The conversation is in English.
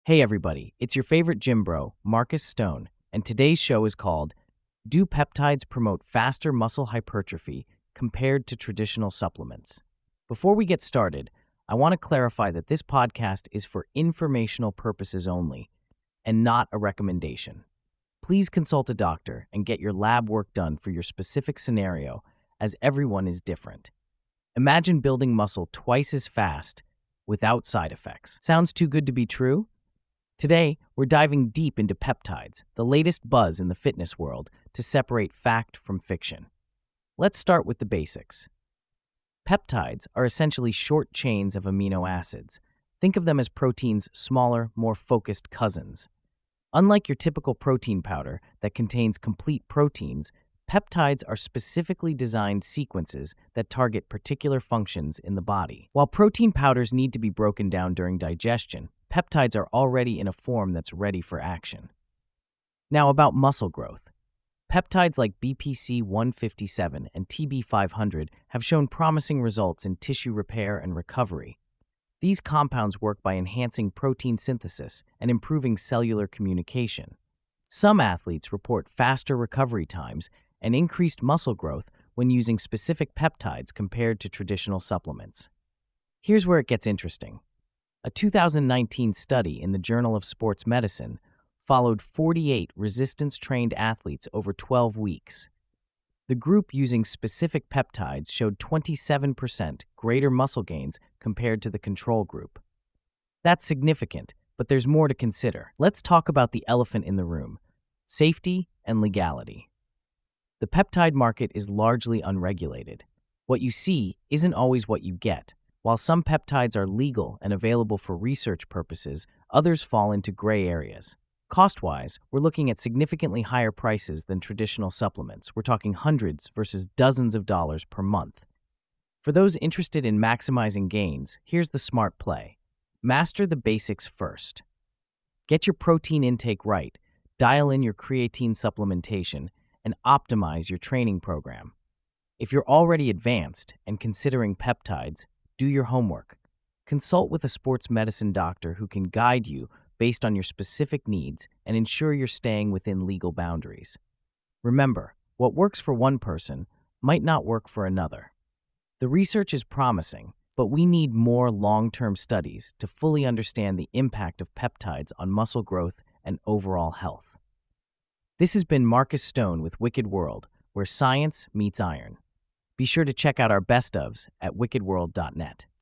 Hey everybody, it's your favorite gym bro, Marcus Stone, and today's show is called Do Peptides Promote Faster Muscle Hypertrophy Compared to Traditional Supplements? Before we get started, I want to clarify that this podcast is for informational purposes only and not a recommendation. Please consult a doctor and get your lab work done for your specific scenario, as everyone is different. Imagine building muscle twice as fast without side effects. Sounds too good to be true? Today, we're diving deep into peptides, the latest buzz in the fitness world, to separate fact from fiction. Let's start with the basics. Peptides are essentially short chains of amino acids. Think of them as protein's smaller, more focused cousins. Unlike your typical protein powder that contains complete proteins, peptides are specifically designed sequences that target particular functions in the body. While protein powders need to be broken down during digestion, peptides are already in a form that's ready for action. Now about muscle growth. Peptides like BPC 157 and TB 500 have shown promising results in tissue repair and recovery. These compounds work by enhancing protein synthesis and improving cellular communication. Some athletes report faster recovery times and increased muscle growth when using specific peptides compared to traditional supplements. Here's where it gets interesting. A 2019 study in the Journal of Sports Medicine followed 48 resistance-trained athletes over 12 weeks. The group using specific peptides showed 27% greater muscle gains compared to the control group. That's significant, but there's more to consider. Let's talk about the elephant in the room: safety and legality. The peptide market is largely unregulated. What you see isn't always what you get. While some peptides are legal and available for research purposes, others fall into gray areas. Cost-wise, we're looking at significantly higher prices than traditional supplements. We're talking hundreds versus dozens of dollars per month. For those interested in maximizing gains, here's the smart play. Master the basics first. Get your protein intake right, dial in your creatine supplementation, and optimize your training program. If you're already advanced and considering peptides, do your homework. Consult with a sports medicine doctor who can guide you based on your specific needs and ensure you're staying within legal boundaries. Remember, what works for one person might not work for another. The research is promising, but we need more long-term studies to fully understand the impact of peptides on muscle growth and overall health. This has been Marcus Stone with Wicked World, where science meets iron. Be sure to check out our best ofs at wickedworld.net.